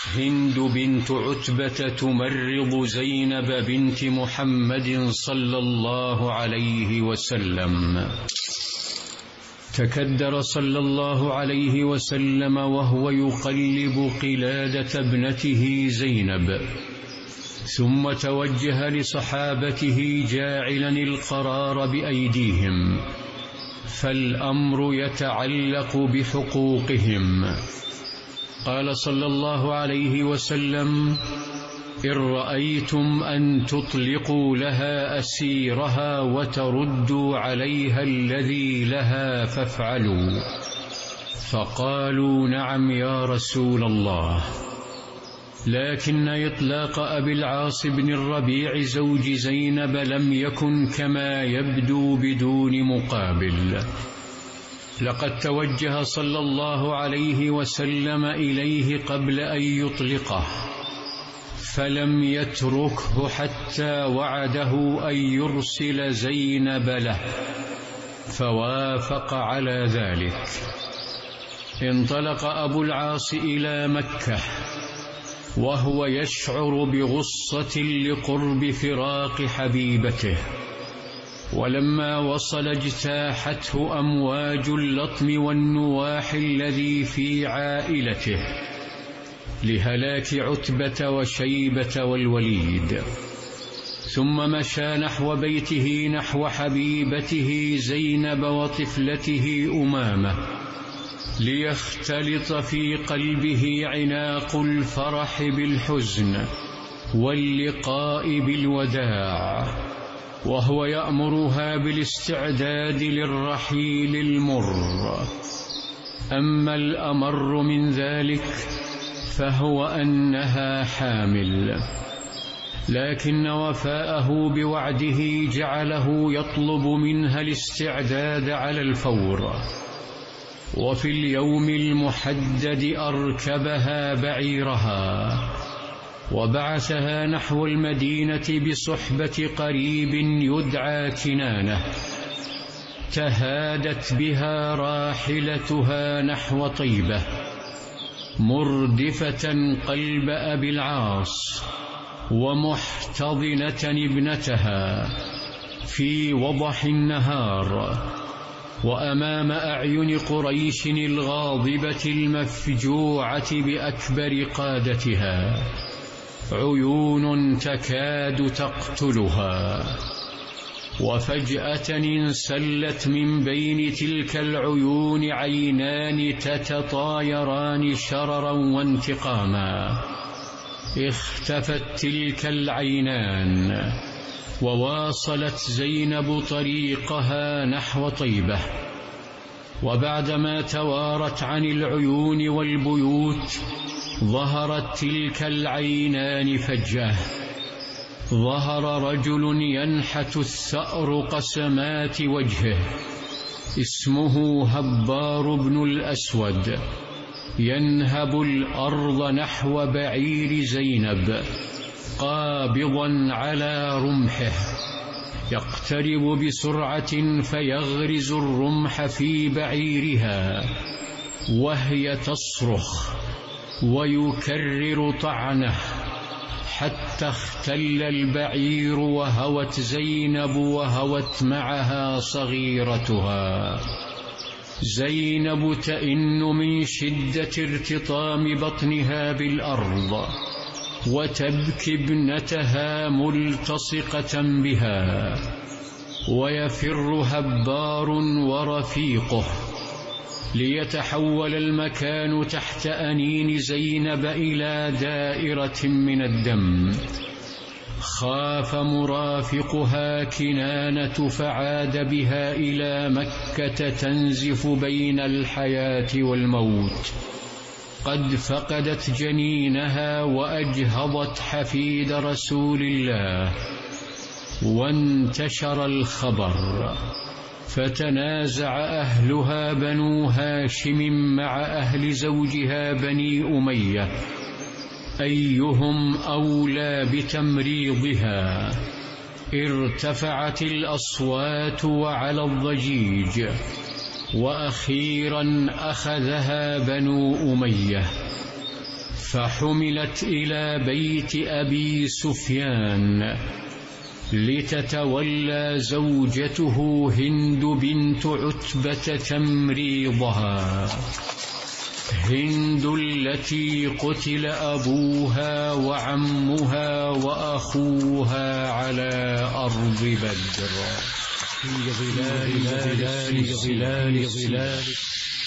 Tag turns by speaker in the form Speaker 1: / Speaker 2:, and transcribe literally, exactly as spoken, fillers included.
Speaker 1: هند بنت عتبة تمرض زينب بنت محمد صلى الله عليه وسلم. تكدر صلى الله عليه وسلم وهو يقلب قلادة ابنته زينب، ثم توجه لصحابته جاعلا القرار بأيديهم، فالأمر يتعلق بحقوقهم. قال صلى الله عليه وسلم: إن رأيتم أن تطلقوا لها أسيرها وتردوا عليها الذي لها فافعلوا. فقالوا: نعم يا رسول الله. لكن إطلاق أبي العاص بن الربيع زوج زينب لم يكن كما يبدو بدون مقابل. لقد توجه صلى الله عليه وسلم إليه قبل أن يطلقه، فلم يتركه حتى وعده أن يرسل زينب له، فوافق على ذلك. انطلق أبو العاص إلى مكة وهو يشعر بغصة لقرب فراق حبيبته، ولما وصل اجتاحته أمواج اللطم والنواح الذي في عائلته لهلاك عتبة وشيبة والوليد. ثم مشى نحو بيته نحو حبيبته زينب وطفلته أمامة، ليختلط في قلبه عناق الفرح بالحزن واللقاء بالوداع، وهو يأمرها بالاستعداد للرحيل المر. أما الأمر من ذلك فهو أنها حامل، لكن وفاءه بوعده جعله يطلب منها الاستعداد على الفور. وفي اليوم المحدد أركبها بعيرها وبعثها نحو المدينة بصحبة قريب يدعى كنانة. تهادت بها راحلتها نحو طيبة مردفة قلب أبي العاص ومحتضنة ابنتها في وضح النهار، وأمام أعين قريش الغاضبة المفجوعة بأكبر قادتها، عيون تكاد تقتلها. وفجأة انسلت من بين تلك العيون عينان تتطايران شررا وانتقاما. اختفت تلك العينان وواصلت زينب طريقها نحو طيبة. وبعدما توارت عن العيون والبيوت ظهرت تلك العينان فجأة. ظهر رجل ينحت الثأر قسمات وجهه، اسمه هبار بن الأسود، ينهب الأرض نحو بعير زينب قابضا على رمحه، يقترب بسرعة فيغرز الرمح في بعيرها وهي تصرخ ويكرر طعنه حتى اختل البعير وهوت زينب وهوت معها صغيرتها. زينب تئن من شدة ارتطام بطنها بالأرض وتبكي ابنتها ملتصقة بها، ويفر هبار ورفيقه ليتحول المكان تحت أنين زينب إلى دائرة من الدم. خاف مرافقها كنانة فعاد بها إلى مكة تنزف بين الحياة والموت، قد فقدت جنينها وأجهضت حفيد رسول الله. وانتشر الخبر فتنازع أهلها بنو هاشم مع أهل زوجها بني أمية أيهم أولى بتمريضها. ارتفعت الأصوات وعلى الضجيج، وأخيرا أخذها بنو أمية، فحملت إلى بيت أبي سفيان لتتولى زوجته هند بنت عتبة تمريضها، هند التي قتل أبوها وعمها وأخوها على أرض بدر في ظلال ظلال ظلال ظلال